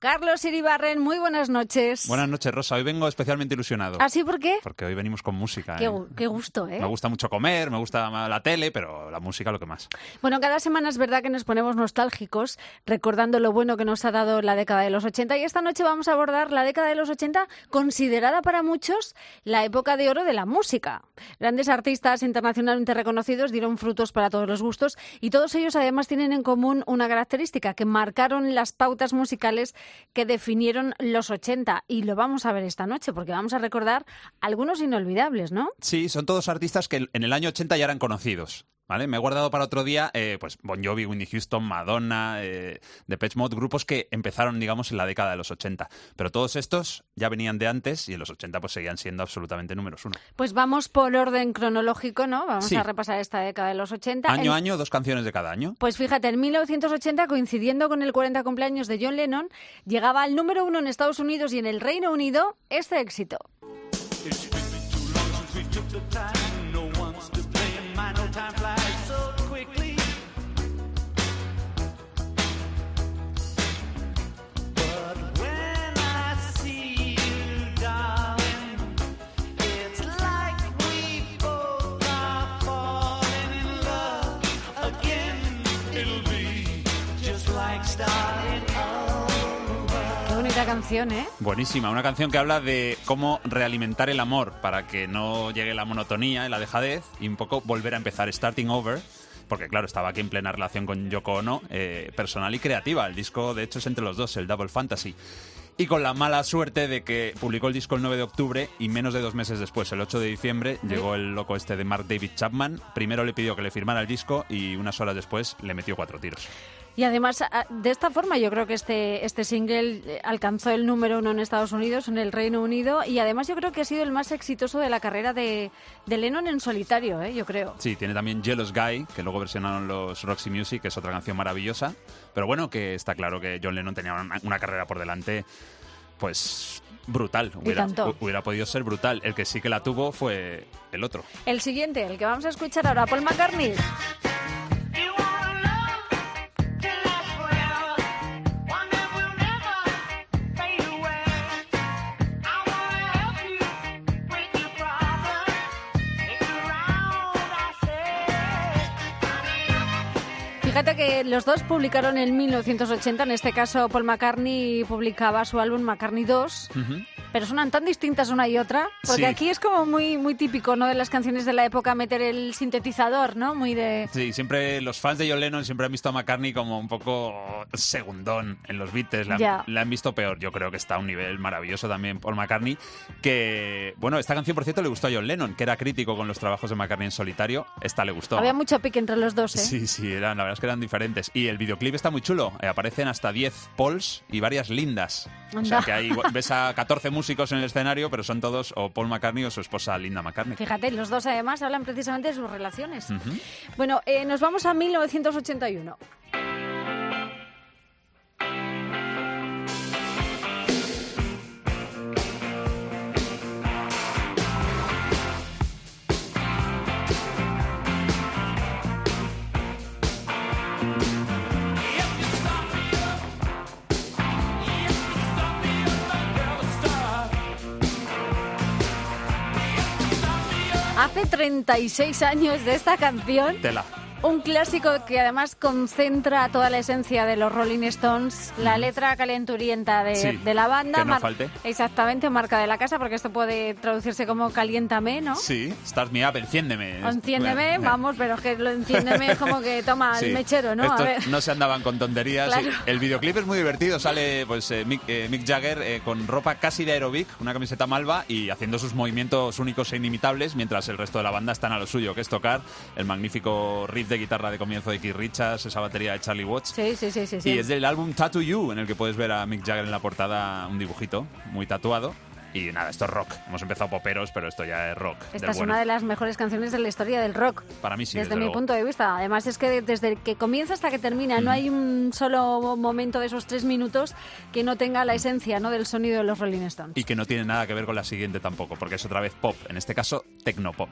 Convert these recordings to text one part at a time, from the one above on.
Carlos Iribarren, muy buenas noches. Buenas noches, Rosa. Hoy vengo especialmente ilusionado. ¿Ah, sí? ¿Por qué? Porque hoy venimos con música. Qué gusto, ¿eh? Me gusta mucho comer, me gusta la tele, pero la música lo que más. Bueno, cada semana es verdad que nos ponemos nostálgicos, recordando lo bueno que nos ha dado la década de los 80. Y esta noche vamos a abordar la década de los 80, considerada para muchos la época de oro de la música. Grandes artistas internacionalmente reconocidos dieron frutos para todos los gustos y todos ellos además tienen en común una característica, que marcaron las pautas musicales que definieron los 80, y lo vamos a ver esta noche porque vamos a recordar algunos inolvidables, ¿no? Sí, son todos artistas que en el año 80 ya eran conocidos. ¿Vale? Me he guardado para otro día pues Bon Jovi, Whitney Houston, Madonna, Depeche Mode, grupos que empezaron, digamos, en la década de los 80. Pero todos estos ya venían de antes y en los 80 pues seguían siendo absolutamente números uno. Pues vamos por orden cronológico, ¿no? Vamos Sí. a repasar esta década de los 80. Año a año, 2 canciones de cada año. Pues fíjate, en 1980, coincidiendo con el 40 cumpleaños de John Lennon, llegaba al número 1 en Estados Unidos y en el Reino Unido este éxito. Qué bonita canción, ¿eh? Buenísima, una canción que habla de cómo realimentar el amor para que no llegue la monotonía y la dejadez y un poco volver a empezar, starting over. Porque claro, estaba aquí en plena relación con Yoko Ono, personal y creativa. El disco, de hecho, es entre los dos, el Double Fantasy. Y con la mala suerte de que publicó el disco el 9 de octubre y menos de 2 meses después, el 8 de diciembre, llegó el loco este de Mark David Chapman. Primero le pidió que le firmara el disco y unas horas después le metió 4 tiros. Y además, de esta forma, yo creo que este single alcanzó el número 1 en Estados Unidos, en el Reino Unido, y además yo creo que ha sido el más exitoso de la carrera de Lennon en solitario, yo creo. Sí, tiene también Jealous Guy, que luego versionaron los Roxy Music, que es otra canción maravillosa. Pero bueno, que está claro que John Lennon tenía una carrera por delante, pues brutal. Hubiera podido ser brutal. El que sí que la tuvo fue el otro. El siguiente, el que vamos a escuchar ahora, Paul McCartney. Fíjate que los dos publicaron en 1980, en este caso Paul McCartney publicaba su álbum McCartney 2, pero suenan tan distintas una y otra, porque Sí. aquí es como muy típico, ¿no?, de las canciones de la época meter el sintetizador, ¿no? Muy de... Sí, siempre los fans de John Lennon siempre han visto a McCartney como un poco segundón en los Beatles. Le han visto peor. Yo creo que está a un nivel maravilloso también Paul McCartney, que, bueno, esta canción, por cierto, le gustó a John Lennon, que era crítico con los trabajos de McCartney en solitario. Esta le gustó. Había mucho pique entre los dos, ¿eh? Sí, la verdad es que eran diferentes. Y el videoclip está muy chulo. Aparecen hasta 10 Pauls y varias Lindas. Anda. O sea, que ahí ves a 14 músicos en el escenario, pero son todos o Paul McCartney o su esposa Linda McCartney. Fíjate, los dos además hablan precisamente de sus relaciones. Bueno, nos vamos a 1981. Hace 36 años de esta canción. Tela. Un clásico que además concentra toda la esencia de los Rolling Stones, la letra calenturienta de la banda. Que no falte. Exactamente, marca de la casa, porque esto puede traducirse como caliéntame, ¿no? Sí, Start Me Up, enciéndeme. Enciéndeme, vamos, pero es que lo enciéndeme es como que toma el mechero, ¿no? Estos A ver. no se andaban con tonterías. Claro. El videoclip es muy divertido. Sale pues Mick Jagger con ropa casi de aeróbic, una camiseta malva y haciendo sus movimientos únicos e inimitables, mientras el resto de la banda están a lo suyo, que es tocar el magnífico riff de guitarra de comienzo de Keith Richards, esa batería de Charlie Watts. Sí. Y es del álbum Tattoo You, en el que puedes ver a Mick Jagger en la portada, un dibujito muy tatuado. Y nada, esto es rock. Hemos empezado poperos, pero esto ya es rock. Esta es una de las mejores canciones de la historia del rock. Para mí sí, desde mi luego. punto de vista. Además es que desde que comienza hasta que termina no hay un solo momento de esos 3 minutos que no tenga la esencia, ¿no?, del sonido de los Rolling Stones. Y que no tiene nada que ver con la siguiente tampoco, porque es otra vez pop. En este caso, tecnopop.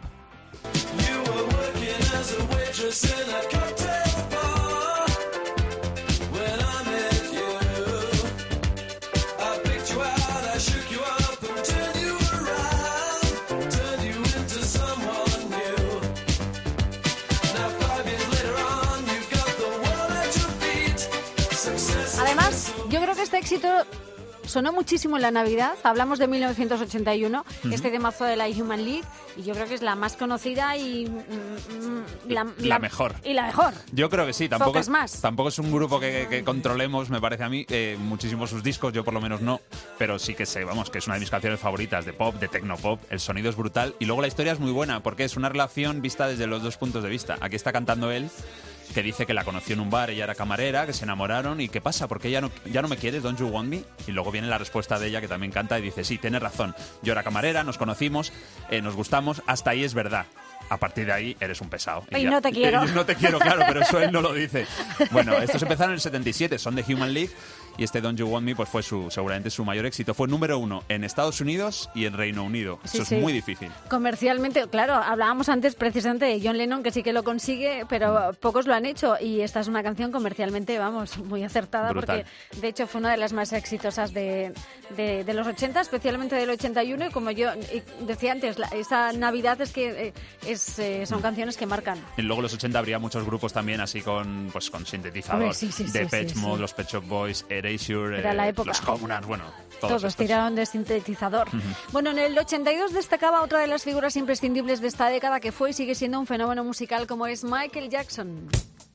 que este éxito sonó muchísimo en la Navidad. Hablamos de 1981, este temazo de la Human League, y yo creo que es la más conocida y la mejor. Y la mejor. Yo creo que sí. Tampoco es un grupo que controlemos, me parece a mí, muchísimo sus discos, yo por lo menos no, pero sí que sé, vamos, que es una de mis canciones favoritas de pop, de tecnopop. El sonido es brutal y luego la historia es muy buena porque es una relación vista desde los dos puntos de vista. Aquí está cantando él, que dice que la conoció en un bar, ella era camarera, que se enamoraron y ¿qué pasa? ¿Por qué ya no me quieres? ¿Don't you want me? Y luego viene la respuesta de ella, que también canta y dice, sí, tienes razón, yo era camarera, nos conocimos, nos gustamos, hasta ahí es verdad. A partir de ahí eres un pesado. Y no te quiero. No te quiero, claro, pero eso él no lo dice. Bueno, estos empezaron en el 77, son de Human League, y este Don't You Want Me pues fue seguramente su mayor éxito. Fue número 1 en Estados Unidos y en Reino Unido. Sí, eso es muy difícil. Comercialmente, claro, hablábamos antes precisamente de John Lennon, que sí que lo consigue, pero pocos lo han hecho. Y esta es una canción comercialmente, vamos, muy acertada. Brutal. Porque de hecho fue una de las más exitosas de los 80, especialmente del 81. Y como yo decía antes, esa Navidad es que son canciones que marcan. Y luego en los 80 habría muchos grupos también así con sintetizador. Depeche Mode, los Pet Shop Boys, Erasure, era la época. los Communards, bueno, todos tiraron de sintetizador. Bueno, en el 82 destacaba otra de las figuras imprescindibles de esta década, que fue y sigue siendo un fenómeno musical, como es Michael Jackson.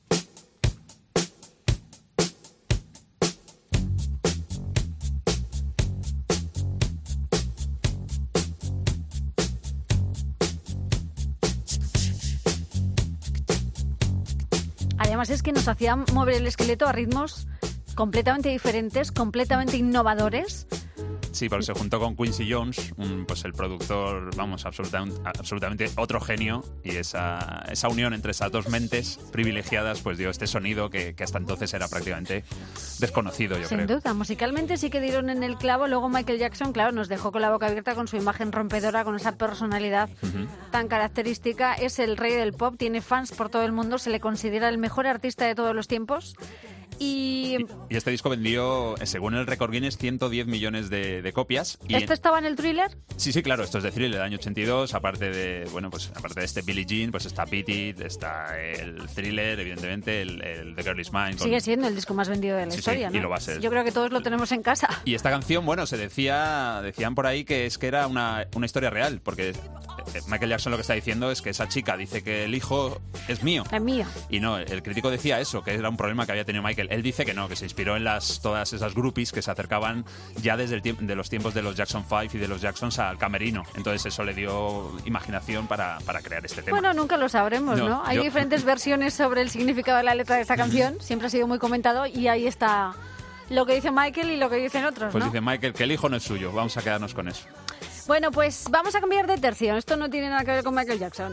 Además es que nos hacía mover el esqueleto a ritmos completamente diferentes, completamente innovadores. Sí, pero se juntó con Quincy Jones, pues el productor, vamos, absolutamente otro genio, y esa unión entre esas dos mentes privilegiadas pues dio este sonido que hasta entonces era prácticamente desconocido, yo creo. Sin duda, musicalmente sí que dieron en el clavo. Luego Michael Jackson, claro, nos dejó con la boca abierta con su imagen rompedora, con esa personalidad tan característica. Es el rey del pop, tiene fans por todo el mundo, se le considera el mejor artista de todos los tiempos. Y este disco vendió, según el récord Guinness, 110 millones de copias. Y ¿esto estaba en el Thriller? Sí, claro, esto es de Thriller del año 82, aparte de este Billie Jean, pues está Beat It, está el Thriller, evidentemente, el The Girl Is Mine. Sigue siendo el disco más vendido de la historia, ¿no? Y lo va a ser. Yo creo que todos lo tenemos en casa. Y esta canción, bueno, decían por ahí que era una historia real, porque Michael Jackson lo que está diciendo es que esa chica dice que el hijo es mío. Es mío. Y no, el crítico decía eso, que era un problema que había tenido Michael. Él dice que no, que se inspiró en todas esas groupies que se acercaban ya desde de los tiempos de los Jackson 5 y de los Jacksons al camerino. Entonces eso le dio imaginación para crear este tema. Bueno, nunca lo sabremos, ¿no? Hay diferentes versiones sobre el significado de la letra de esta canción. Siempre ha sido muy comentado y ahí está lo que dice Michael y lo que dicen otros, Pues ¿no? dice Michael que el hijo no es suyo. Vamos a quedarnos con eso. Bueno, pues vamos a cambiar de tercio. Esto no tiene nada que ver con Michael Jackson.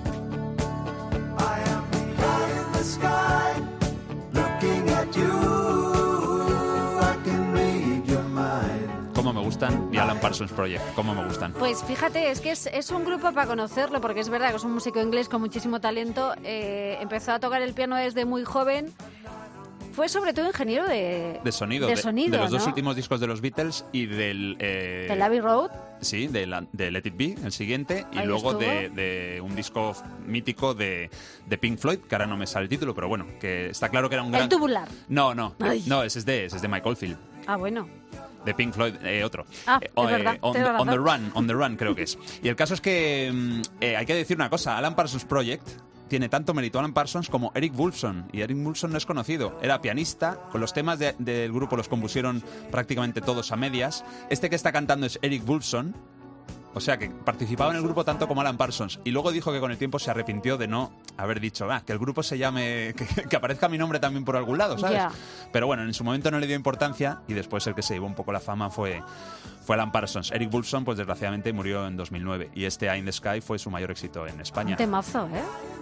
Cómo me gustan, y Alan Parsons Project, cómo me gustan. Pues fíjate, es que es un grupo para conocerlo, porque es verdad que es un músico inglés con muchísimo talento. Empezó a tocar el piano desde muy joven. Fue sobre todo ingeniero de sonido. De los dos ¿no? últimos discos de los Beatles y del... ¿Del Abbey Road? Sí, de Let It Be, el siguiente, y Ahí luego estuvo. de un disco mítico de Pink Floyd, que ahora no me sale el título, pero bueno, que está claro que era un gran... El Tubular. No, Ay. ese es de Mike Oldfield. Ah, bueno. De Pink Floyd, otro. Ah, es verdad, tienes razón. On the Run, creo que es. Y el caso es que hay que decir una cosa, Alan Parsons Project tiene tanto mérito Alan Parsons como Eric Woolfson, y Eric Woolfson no es conocido, era pianista, con los temas del grupo los compusieron prácticamente todos a medias. Este que está cantando es Eric Woolfson, o sea que participaba en el grupo tanto como Alan Parsons, y luego dijo que con el tiempo se arrepintió de no haber dicho que el grupo se llame, que aparezca mi nombre también por algún lado, ¿sabes? Yeah. Pero bueno, en su momento no le dio importancia, y después el que se llevó un poco la fama fue Alan Parsons. Eric Woolfson, pues desgraciadamente murió en 2009, y este Eye in the Sky fue su mayor éxito en España. Un temazo, ¿eh?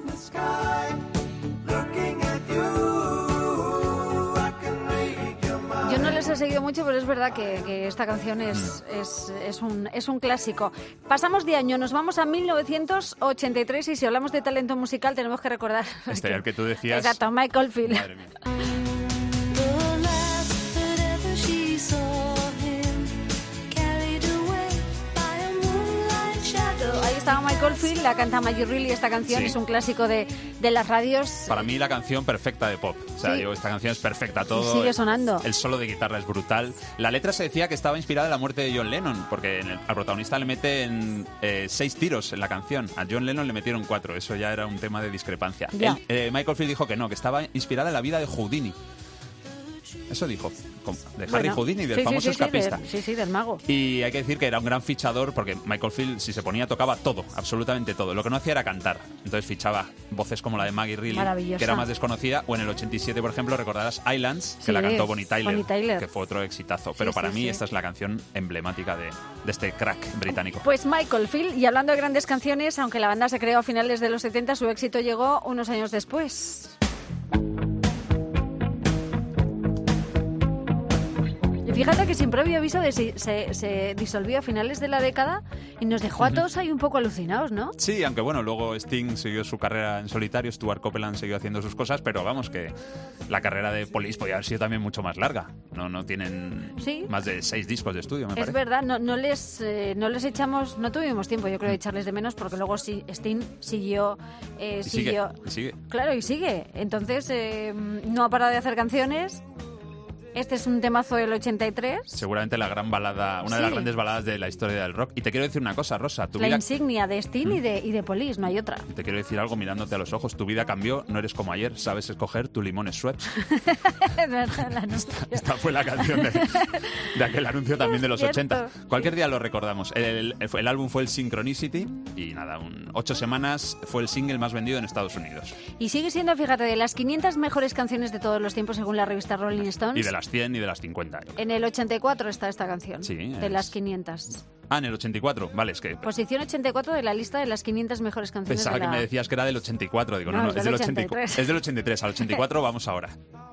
Yo no les he seguido mucho, pero es verdad que esta canción es un clásico. Pasamos de año, nos vamos a 1983, y si hablamos de talento musical tenemos que recordar... El que tú decías... Exacto, Michael Oldfield. Madre mía. estaba Michael Field, la canta Maggie Reilly, esta canción es un clásico de las radios. Para mí la canción perfecta de pop. O sea, digo, esta canción es perfecta. Todo sigue sonando. El solo de guitarra es brutal. La letra se decía que estaba inspirada en la muerte de John Lennon, porque al protagonista le meten 6 tiros en la canción. A John Lennon le metieron 4. Eso ya era un tema de discrepancia. Michael Field dijo que no, que estaba inspirada en la vida de Houdini. Eso dijo, de Harry Houdini, del famoso escapista. Sí, del mago. Y hay que decir que era un gran fichador porque Michael Field, si se ponía, tocaba todo, absolutamente todo. Lo que no hacía era cantar. Entonces fichaba voces como la de Maggie Reilly, que era más desconocida, o en el 87, por ejemplo, recordarás Islands, que la cantó Bonnie Tyler, que fue otro exitazo. Pero para mí esta es la canción emblemática de este crack británico. Pues Michael Field, y hablando de grandes canciones, aunque la banda se creó a finales de los 70, su éxito llegó unos años después. Fíjate que sin previo aviso se disolvió a finales de la década y nos dejó a todos ahí un poco alucinados, ¿no? Sí, aunque bueno, luego Sting siguió su carrera en solitario, Stuart Copeland siguió haciendo sus cosas, pero vamos, que la carrera de Police podía haber sido también mucho más larga. No tienen más de 6 discos de estudio, me parece. Es verdad, no les echamos, no tuvimos tiempo, yo creo, de echarles de menos, porque luego Sting siguió. Sigue. Claro, y sigue. Entonces, no ha parado de hacer canciones. Este es un temazo del 83. Seguramente la gran balada, una de las grandes baladas de la historia del rock. Y te quiero decir una cosa, Rosa. La insignia de Sting y de Police, no hay otra. Te quiero decir algo mirándote a los ojos. Tu vida cambió, no eres como ayer, sabes escoger tu limones Schweppes. Esta fue la canción de aquel anuncio también de los 80. Cualquier día lo recordamos. El álbum fue el Synchronicity y nada, 8 semanas fue el single más vendido en Estados Unidos. Y sigue siendo, fíjate, de las 500 mejores canciones de todos los tiempos según la revista Rolling Stones. Y de las 100 y de las 50. En el 84 está esta canción, las 500. Ah, en el 84, vale, es que... Posición 84 de la lista de las 500 mejores canciones. Pensaba que me decías que era del 84, digo, no, es del 83. Es del 83, al 84 vamos ahora.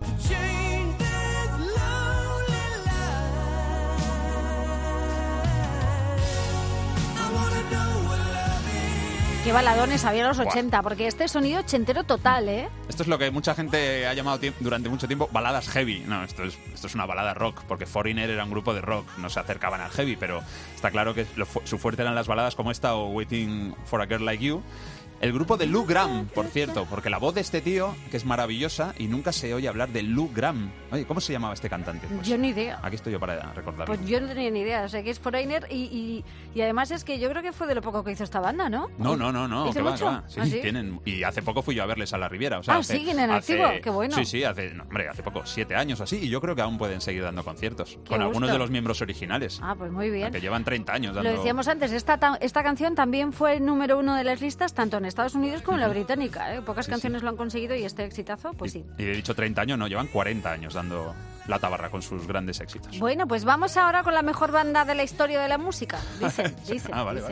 Qué baladones había en los 80, porque este sonido ochentero total, ¿eh? Esto es lo que mucha gente ha llamado durante mucho tiempo baladas heavy. No, esto es una balada rock, porque Foreigner era un grupo de rock, no se acercaban al heavy, pero está claro que su fuerte eran las baladas como esta o Waiting for a Girl Like You. El grupo de Lou Gramm, por cierto, porque la voz de este tío, que es maravillosa, y nunca se oye hablar de Lou Gramm. Oye, ¿cómo se llamaba este cantante? Pues, yo ni idea. Aquí estoy yo para recordarlo. Pues yo no tenía ni idea, o sea, que es Foreigner y además es que yo creo que fue de lo poco que hizo esta banda, ¿no? No. ¿Hizo que mucho? va. Sí, tienen. Y hace poco fui yo a verles a la Riviera. O sea, siguen en activo, qué bueno. Sí, hace poco, 7 años o así, y yo creo que aún pueden seguir dando conciertos. Qué con gusto. Algunos de los miembros originales. Ah, pues muy bien. Que llevan 30 años dando... Lo decíamos antes, esta canción también fue el número 1 de las listas, tanto en Estados Unidos como en la británica, ¿eh? Pocas canciones lo han conseguido y este exitazo, pues sí. Y he dicho 30 años, no, llevan 40 años dando la tabarra con sus grandes éxitos. Bueno, pues vamos ahora con la mejor banda de la historia de la música, dicen. Vale.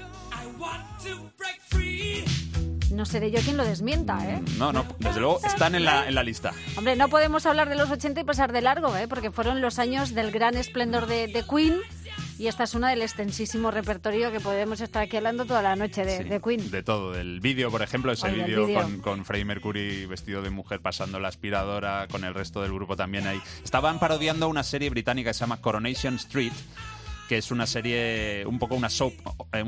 No seré yo quien lo desmienta, ¿eh? No, desde luego están en la lista. Hombre, no podemos hablar de los 80 y pasar de largo, ¿eh? Porque fueron los años del gran esplendor de Queen. Y esta es una del extensísimo repertorio que podemos estar aquí hablando toda la noche de Queen. De todo, del vídeo, por ejemplo, ese vídeo con Freddie Mercury vestido de mujer pasando la aspiradora, con el resto del grupo también ahí. Estaban parodiando una serie británica que se llama Coronation Street, que es una serie, un poco una soap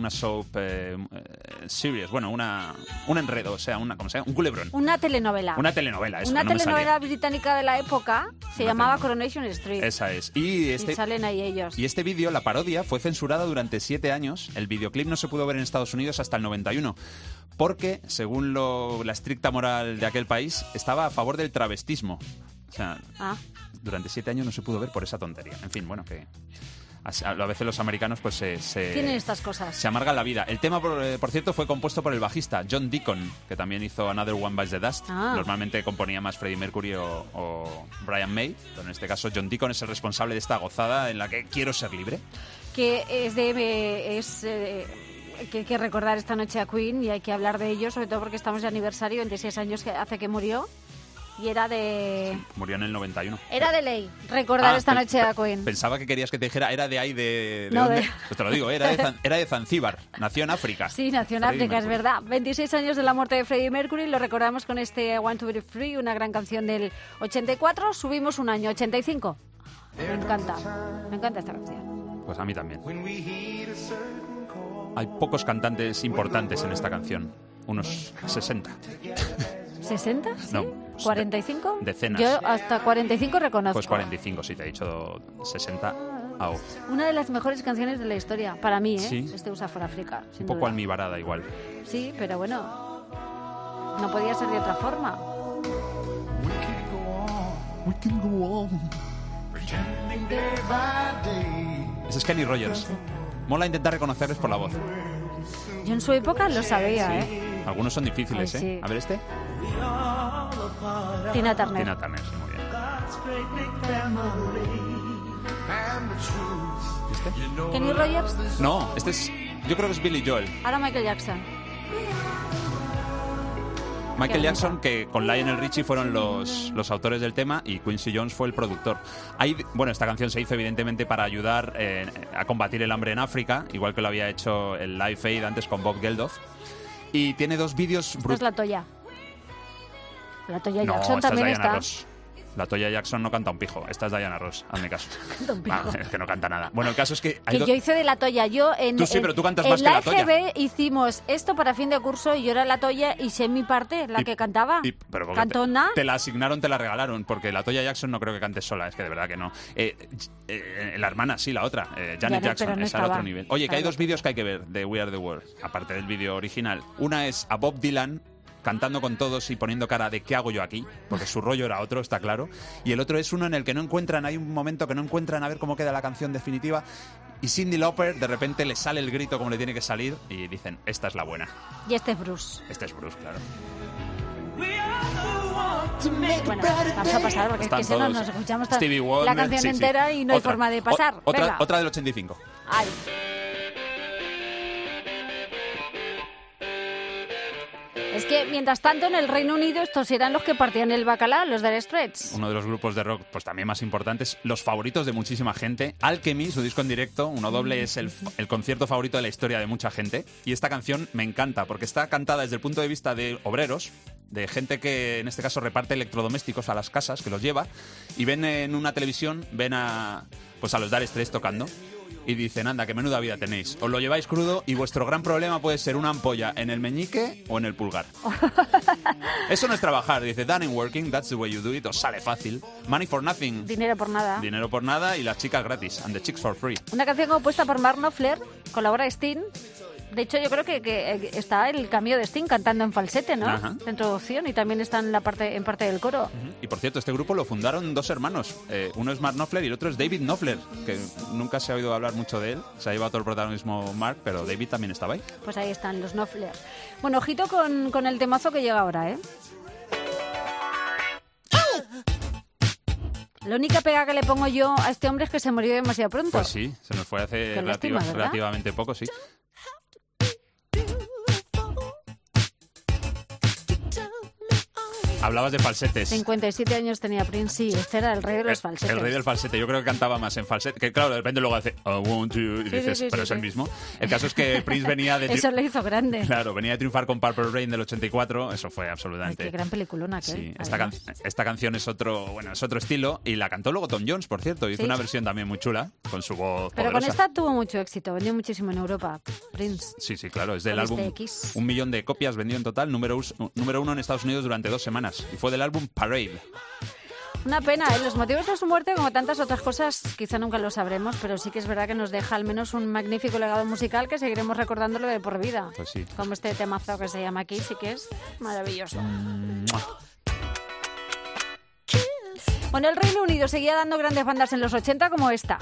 series, bueno, un enredo, o sea, ¿cómo se llama? Un culebrón. Una telenovela. Una telenovela, eso. Una telenovela británica de la época se llamaba Coronation Street. Esa es. Y salen ahí ellos. Y este vídeo, la parodia, fue censurada durante 7 años. El videoclip no se pudo ver en Estados Unidos hasta el 91. Porque, según la estricta moral de aquel país, estaba a favor del travestismo. O sea, durante 7 años no se pudo ver por esa tontería. En fin, bueno, que... A veces los americanos pues tienen estas cosas. Se amargan la vida. El tema, por cierto, fue compuesto por el bajista John Deacon, que también hizo Another One Bites the Dust. Normalmente componía más Freddie Mercury o Brian May, pero en este caso John Deacon es el responsable de esta gozada en la que quiero ser libre. Que hay que recordar esta noche a Queen y hay que hablar de ello, sobre todo porque estamos de aniversario, 26 años que hace que murió. Y era de... Sí, murió en el 91. Era de ley recordar esta noche a Queen. Pensaba que querías que te dijera, era de ahí ¿de dónde? Pues te lo digo, era de Zanzíbar, nació en África. Sí, nació en África, es verdad. 26 años de la muerte de Freddie Mercury, lo recordamos con este I Want to Be Free, una gran canción del 84, subimos un año, 85. Me encanta esta canción. Pues a mí también. hay pocos cantantes importantes en esta canción. Unos 60. ¿60? ¿Sí? No. ¿45? Decenas. Yo hasta 45 reconozco. Pues 45, si te he dicho 60. Una de las mejores canciones de la historia, para mí, Sí. Este USA for Africa. Un poco duda. almibarada igual. Sí, pero bueno, no podía ser de otra forma. Ese es Kenny Rogers. Mola intentar reconocerles por la voz. Yo en su época lo sabía, Sí. Algunos son difíciles, Ay, sí. A ver este. Tina Turner. Tina Turner, sí, muy bien. ¿Este? Kenny Rogers, No, este es... Yo creo que es Billy Joel. ahora Michael Jackson. Michael Qué Jackson, que con Lionel Richie fueron los autores del tema y Quincy Jones fue el productor. Esta canción se hizo evidentemente para ayudar a combatir el hambre en África, igual que lo había hecho el Live Aid antes con Bob Geldof. Y tiene dos vídeos Esta es la Toya. La Toya No, Jackson esta es también Diana está. Ross. La Toya Jackson no canta un pijo. Esta es Diana Ross, hazme caso. Canta un pijo. Es que no canta nada. Bueno, el caso es que... Que yo hice de la Toya. Yo Tú sí, pero tú cantas más que la Toya. En la EGB hicimos esto para fin de curso y yo era la Toya y sé mi parte, la que cantaba. Pero porque Cantona. te la asignaron, te la regalaron, porque la Toya Jackson no creo que cante sola, es que de verdad que no. La hermana sí, la otra, Janet Jackson, pero no esa al estaba. otro nivel. Oye, que hay Claro. dos vídeos que hay que ver de We Are the World, aparte del vídeo original. Una es a Bob Dylan cantando con todos y poniendo cara de ¿qué hago yo aquí? Porque su rollo era otro, está claro. Y el otro es uno en el que no encuentran, hay un momento que no encuentran a ver cómo queda la canción definitiva y Cyndi Lauper de repente le sale el grito como le tiene que salir y dicen, esta es la buena. Y este es Bruce. Este es Bruce, claro. Bueno, vamos a pasar porque es Están que si no todos. nos escuchamos Stevie Wonder, la canción sí, sí. entera y no hay Otra. forma de pasar. Venga. Otra del 85. Ay. Es que, mientras tanto, en el Reino Unido estos eran los que partían el bacalao, los Dire Straits. Uno de los grupos de rock pues también más importantes, los favoritos de muchísima gente. Alchemy, su disco en directo, uno doble, es el concierto favorito de la historia de mucha gente. Y esta canción me encanta porque está cantada desde el punto de vista de obreros, de gente que en este caso reparte electrodomésticos a las casas, que los lleva, y ven en una televisión, ven a los Dire Straits tocando. Y dicen, anda, qué menuda vida tenéis. Os lo lleváis crudo y vuestro gran problema puede ser una ampolla en el meñique o en el pulgar. Eso no es trabajar. Dice, done in working, that's the way you do it. Os sale fácil. Money for nothing. Dinero por nada. Dinero por nada y las chicas gratis. And the chicks for free. Una canción compuesta por Mark Knopfler, colabora Sting. De hecho, yo creo que está el cameo de Sting cantando en falsete, ¿no? Ajá. La introducción y también está en parte del coro. Y por cierto, este grupo lo fundaron dos hermanos. Uno es Mark Knopfler y el otro es David Knopfler, que nunca se ha oído hablar mucho de él. Se ha llevado todo el protagonismo Mark, pero David también estaba ahí. Pues ahí están los Knopfler. Bueno, ojito con el temazo que llega ahora, ¿eh? La única pega que le pongo yo a este hombre es que se murió demasiado pronto. Pues sí, se nos fue hace Qué lástima, ¿verdad? relativamente poco, sí. Hablabas de falsetes. 57 años tenía Prince, sí, este era el rey de los falsetes. El rey del falsete, yo creo que cantaba más en falsete. Que claro, de repente luego hace I want you y Sí, dices, sí, pero sí, es el sí. mismo. El caso es que Prince venía de... Eso le hizo grande. Claro, venía de triunfar con Purple Rain del 84, eso fue Ay, absolutamente... qué gran peliculona aquel. Sí, además. esta canción es otro estilo y la cantó luego Tom Jones, por cierto. Hizo Sí. una versión también muy chula con su voz Pero poderosa. con esta tuvo mucho éxito, vendió muchísimo en Europa. Prince. Sí, sí, claro, es del Con álbum este X. 1 millón de copias vendido en total, número uno en Estados Unidos durante 2 semanas y fue del álbum Parade. Una pena, ¿eh? Los motivos de su muerte, como tantas otras cosas, quizá nunca lo sabremos, pero sí que es verdad que nos deja al menos un magnífico legado musical que seguiremos recordándolo de por vida. Pues sí. Como este temazo que se llama aquí, sí que es maravilloso. Bueno, el Reino Unido seguía dando grandes bandas en los 80 como esta.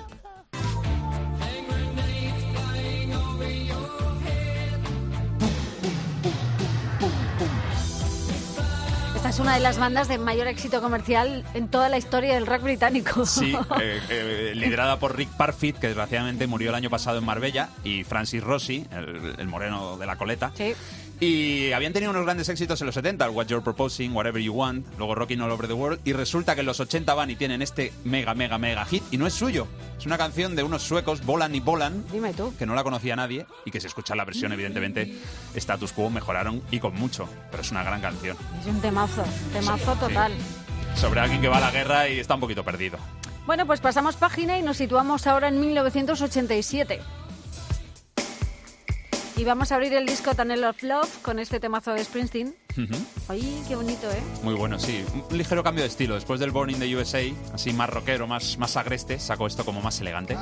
Esta es una de las bandas de mayor éxito comercial en toda la historia del rock británico. Sí, liderada por Rick Parfitt, que desgraciadamente murió el año pasado en Marbella, y Francis Rossi, el moreno de la coleta. Sí. Y habían tenido unos grandes éxitos en los 70, el What You're Proposing, Whatever You Want, luego Rockin' All Over the World, y resulta que en los 80 van y tienen este mega hit, y no es suyo. Es una canción de unos suecos, Bolan y Bolan, Dime tú. que no la conocía nadie, y que si escuchas la versión, evidentemente, Status Quo mejoraron, y con mucho, pero es una gran canción. Es un temazo total. Sí. Sobre alguien que va a la guerra y está un poquito perdido. Bueno, pues pasamos página y nos situamos ahora en 1987. Y vamos a abrir el disco Tunnel of Love con este temazo de Springsteen. Oye, qué bonito, ¿eh? Muy bueno, sí. Un ligero cambio de estilo. Después del Born in the USA, así más rockero, más agreste, sacó esto como más elegante.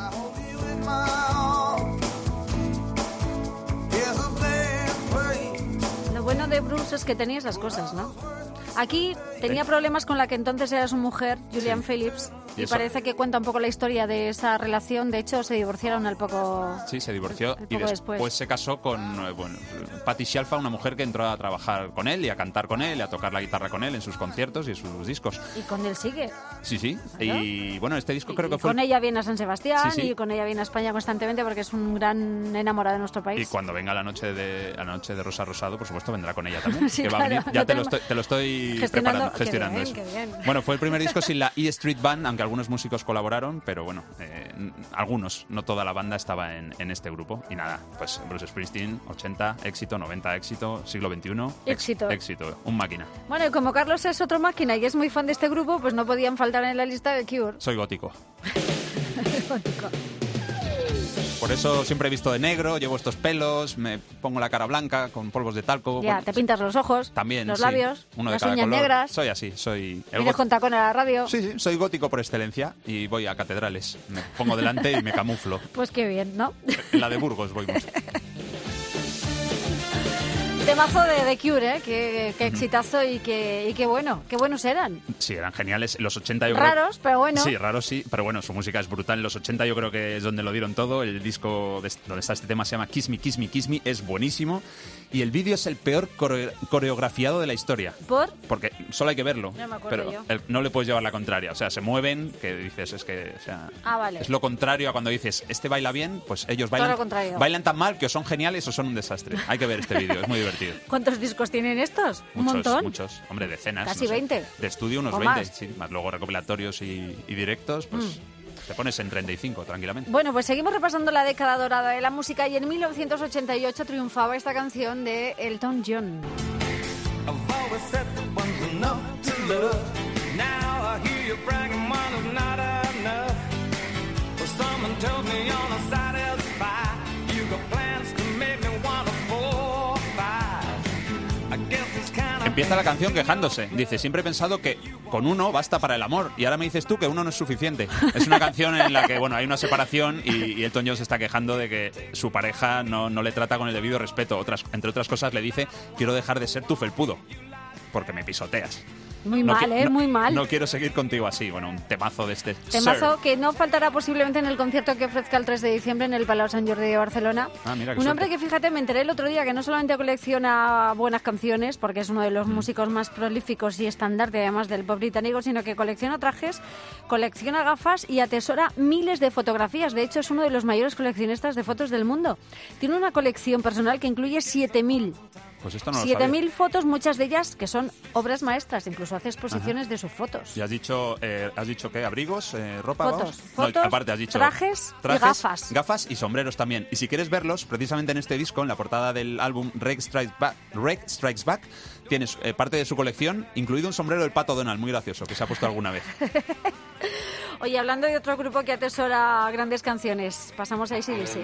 Lo bueno de Bruce es que tenía esas cosas, ¿no? Aquí tenía problemas con la que entonces era su mujer, Julian Phillips, y parece que cuenta un poco la historia de esa relación. De hecho, se divorciaron al poco. Sí, se divorció y después se casó con Patti Scialfa, una mujer que entró a trabajar con él y a cantar con él y a tocar la guitarra con él en sus conciertos y en sus discos. Y con él sigue. Sí. ¿Claro? Y bueno, este disco creo que fue... Con ella viene a San Sebastián Sí. y con ella viene a España constantemente porque es un gran enamorado de nuestro país. Y cuando venga la noche de Rosa Rosado, por supuesto, vendrá con ella también. Sí, que va claro, a venir. Ya te lo estoy gestionando eso. Qué bien. Bueno, fue el primer disco sin la E Street Band, aunque algunos músicos colaboraron, pero bueno, algunos, no toda la banda estaba en este grupo. Y nada, pues Bruce Springsteen, 80, éxito, 90, éxito, siglo XXI, éxito, un máquina. Bueno, y como Carlos es otro máquina y es muy fan de este grupo, pues no podían faltar en la lista de Cure. Soy gótico. Gótico. Por eso siempre he visto de negro, llevo estos pelos, me pongo la cara blanca con polvos de talco. Ya, bueno, te pintas los ojos, también, los sí, labios, uno de las cada uñas color. negras. Soy así, soy... Vienes con tacón a la radio. Sí, soy gótico por excelencia y voy a catedrales. Me pongo delante y me camuflo. Pues qué bien, ¿no? En la de Burgos voy mucho. Temazo de The Cure, ¿eh? Qué exitazo y qué buenos eran. Sí, eran geniales. Los 80 yo raros, pero bueno. Sí, raros sí, pero bueno, su música es brutal. En los 80 yo creo que es donde lo dieron todo. El disco donde está este tema se llama Kiss Me, Kiss Me, Kiss Me, es buenísimo. Y el vídeo es el peor coreografiado de la historia. ¿Por? Porque solo hay que verlo. No me acuerdo pero no le puedes llevar la contraria. O sea, se mueven, que dices, es que... O sea, vale. Es lo contrario a cuando dices, este baila bien, pues ellos Todo lo contrario. bailan tan mal que o son geniales o son un desastre. Hay que ver este vídeo, es muy divertido. ¿Cuántos discos tienen estos? ¿Un montón? Muchos. Hombre, decenas. Casi 20. De estudio unos ¿O 20, más? sí. Más luego recopilatorios y directos, pues... Te pones en 35, tranquilamente. Bueno, pues seguimos repasando la década dorada de la música y en 1988 triunfaba esta canción de Elton John. Empieza la canción quejándose. Dice, siempre he pensado que con uno basta para el amor. Y ahora me dices tú que uno no es suficiente. Es una canción en la que, bueno, hay una separación y Elton John se está quejando de que su pareja no le trata con el debido respeto. Entre otras cosas le dice, quiero dejar de ser tu felpudo, porque me pisoteas. Muy mal, muy mal. No quiero seguir contigo así. Bueno, un temazo de este. Temazo que no faltará posiblemente en el concierto que ofrezca el 3 de diciembre en el Palau Sant Jordi de Barcelona. Mira, un hombre que, fíjate, me enteré el otro día que no solamente colecciona buenas canciones, porque es uno de los músicos más prolíficos y estandarte además del pop británico, sino que colecciona trajes, colecciona gafas y atesora miles de fotografías. De hecho, es uno de los mayores coleccionistas de fotos del mundo. Tiene una colección personal que incluye 7.000. Pues esto no lo sabía. 7.000 fotos, muchas de ellas que son obras maestras, incluso hace exposiciones de sus fotos. ¿Y has dicho qué? ¿Abrigos? ¿Ropa? Fotos, No, aparte has dicho trajes y gafas. Gafas y sombreros también. Y si quieres verlos, precisamente en este disco, en la portada del álbum Reg Strikes Back, tienes parte de su colección, incluido un sombrero del Pato Donald, muy gracioso, que se ha puesto alguna vez. Oye, hablando de otro grupo que atesora grandes canciones, pasamos a AC/DC.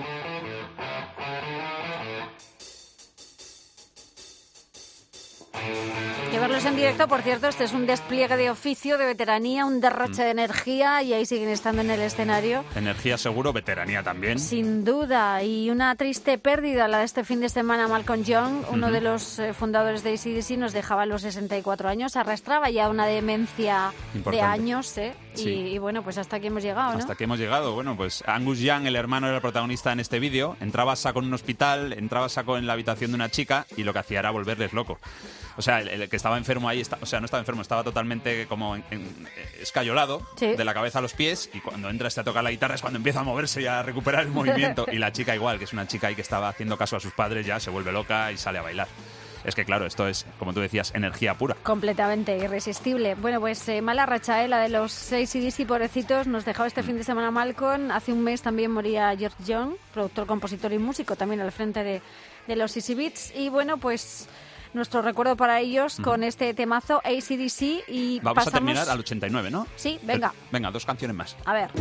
Que verlos en directo, por cierto, este es un despliegue de oficio, de veteranía, un derroche de energía y ahí siguen estando en el escenario. Energía seguro, veteranía también. Sin duda, y una triste pérdida la de este fin de semana. Malcolm Young, uno de los fundadores de AC/DC, nos dejaba a los 64 años, arrastraba ya una demencia de años, Sí. Y bueno, pues hasta aquí hemos llegado, ¿no? Hasta aquí hemos llegado. Bueno, pues Angus Young, el hermano, era el protagonista en este vídeo. Entraba a saco en un hospital, entraba a saco en la habitación de una chica y lo que hacía era volverles loco. O sea, el que estaba enfermo ahí, no estaba enfermo, estaba totalmente como escayolado, de la cabeza a los pies, y cuando entras a tocar la guitarra es cuando empieza a moverse y a recuperar el movimiento. Y la chica igual, que es una chica ahí que estaba haciendo caso a sus padres, ya se vuelve loca y sale a bailar. Es que claro, esto es, como tú decías, energía pura. Completamente irresistible. Bueno, pues mala racha, la de los AC/DC, pobrecitos. Nos dejaba este fin de semana Malcolm. Hace un mes también moría George Young, productor, compositor y músico, también al frente de los Easy Beats. Y bueno, pues nuestro recuerdo para ellos con este temazo AC/DC. Y vamos a terminar al 89, ¿no? Sí, venga. Venga, 2 canciones más. A ver.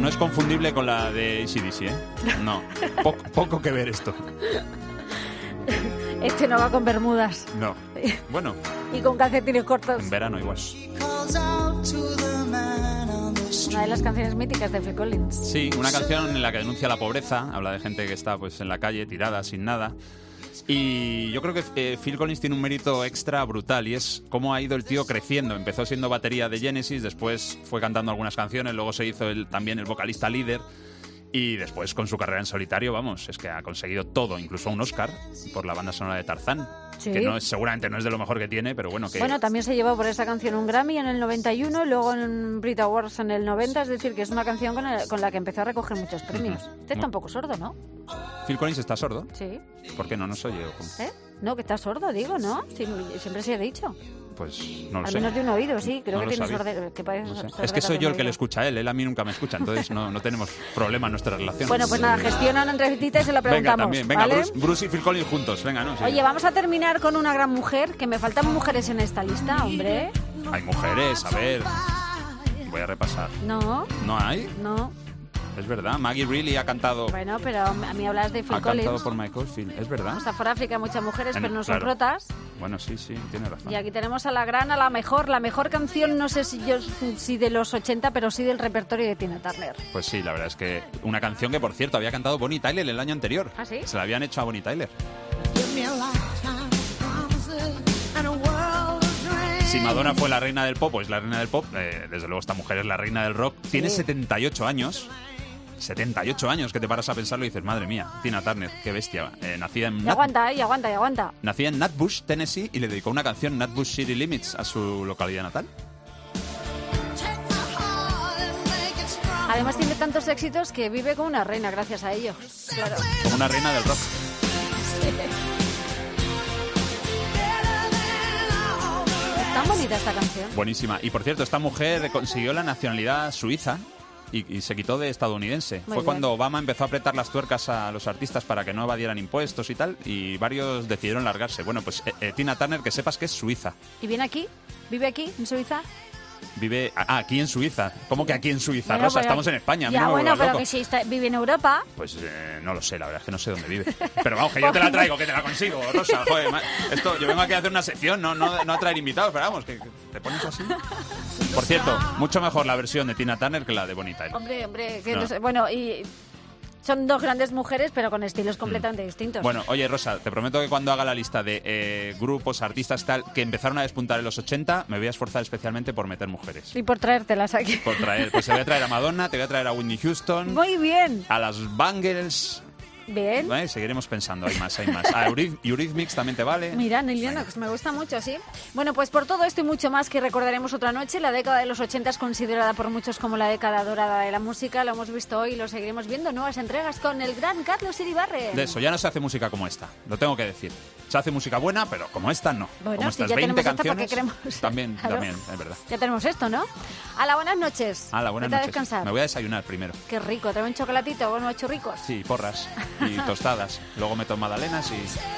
no es confundible con la de AC/DC, ¿eh? No, poco que ver esto. Este no va con bermudas. No. Bueno. Y con calcetines cortos. En verano igual. Una de las canciones míticas de Phil Collins. Sí, una canción en la que denuncia la pobreza, habla de gente que está pues en la calle, tirada, sin nada. Y yo creo que Phil Collins tiene un mérito extra brutal y es cómo ha ido el tío creciendo. Empezó siendo batería de Genesis, después fue cantando algunas canciones, luego se hizo también el vocalista líder. Y después, con su carrera en solitario, vamos, es que ha conseguido todo, incluso un Oscar por la banda sonora de Tarzán. Sí. Que seguramente no es de lo mejor que tiene, pero bueno, que... Bueno, también se llevó por esa canción un Grammy en el 91, luego en Brit Awards en el 90, es decir, que es una canción con la que empezó a recoger muchos premios. Usted está un poco sordo, ¿no? ¿Phil Collins está sordo? Sí. ¿Por qué no? No soy yo. ¿Eh? No, que está sordo, digo, ¿no? Sí, siempre se ha dicho. Pues no lo Al sé. menos de un oído, sí. Creo No que lo tiene sabía. sordera. No sé. Es que soy yo el que le escucha a él. Él a mí nunca me escucha. Entonces no tenemos problema en nuestra relación. Bueno, pues nada, gestiona una entrevistita y se la Venga, preguntamos. también. Venga, ¿vale? Bruce y Phil Collins juntos. Venga, ¿no? Sí. Oye, vamos a terminar con una gran mujer, que me faltan mujeres en esta lista, hombre. Hay mujeres, a ver. Voy a repasar. No, ¿No hay? no. Es verdad. Maggie Reilly ha cantado. Bueno, pero a mí hablas de Phil Ha cantado Collins. por Michael Field. Es verdad. Hasta por África hay muchas mujeres, pero no son Claro. protas. Bueno, sí, tiene razón. Y aquí tenemos a la gran, a la mejor canción, no sé si de los 80, pero sí del repertorio de Tina Turner. Pues sí, la verdad es que una canción que, por cierto, había cantado Bonnie Tyler el año anterior. ¿Ah, sí? Se la habían hecho a Bonnie Tyler. Si Madonna fue la reina del pop, pues la reina del pop, desde luego esta mujer es la reina del rock. Tiene 78 años. 78 años, que te paras a pensarlo y dices, madre mía, Tina Turner, qué bestia. Nacida en Y aguanta. Nacida en Nutbush, Tennessee, y le dedicó una canción, Nutbush City Limits, a su localidad natal. Además tiene tantos éxitos que vive como una reina gracias a ellos. Claro. Como una reina del rock. Tan bonita esta canción. Buenísima. Y por cierto, esta mujer consiguió la nacionalidad suiza y se quitó de estadounidense. Fue bien. cuando Obama empezó a apretar las tuercas a los artistas para que no evadieran impuestos y tal, y varios decidieron largarse. Bueno, pues Tina Turner, que sepas que es suiza. ¿Y viene aquí? ¿Vive aquí, en Suiza? Vive aquí en Suiza. ¿Cómo que aquí en Suiza, Bueno, Rosa? pero Estamos en España. A mí Ya, no me bueno, vuelvas pero loco. que si vive en Europa. Pues no lo sé, la verdad es que no sé dónde vive. Pero vamos, que yo te la traigo, que te la consigo, Rosa. Joder, esto, yo vengo aquí a hacer una sección, no a traer invitados, pero vamos, que te pones así. Por cierto, mucho mejor la versión de Tina Turner que la de Bonnie Tyler. Hombre, que No. no sé, bueno, y son dos grandes mujeres, pero con estilos completamente distintos. Bueno, oye, Rosa, te prometo que cuando haga la lista de grupos, artistas, tal, que empezaron a despuntar en los 80, me voy a esforzar especialmente por meter mujeres. Y por traértelas aquí. Por traer, pues te voy a traer a Madonna, te voy a traer a Whitney Houston, Muy bien. a las Bangles. Bien. ¿Vale? Seguiremos pensando, hay más. A Eurythmics también te vale. Mira, Neil Lennox, me gusta mucho, sí. Bueno, pues por todo esto y mucho más que recordaremos otra noche, la década de los 80 es considerada por muchos como la década dorada de la música. Lo hemos visto hoy y lo seguiremos viendo. Nuevas entregas con el gran Carlos Iribarren. De eso, ya no se hace música como esta, lo tengo que decir. Se hace música buena, pero como esta no. Bueno, como si estas ya 20 tenemos esta, ¿para canciones. qué queremos? También, Claro. también, es verdad. Ya tenemos esto, ¿no? A la buenas noches. Buenas Vete a noches. descansar. Me voy a desayunar primero. Qué rico, trae un chocolatito, bueno, hecho ricos. Sí, porras y tostadas. Luego meto magdalenas y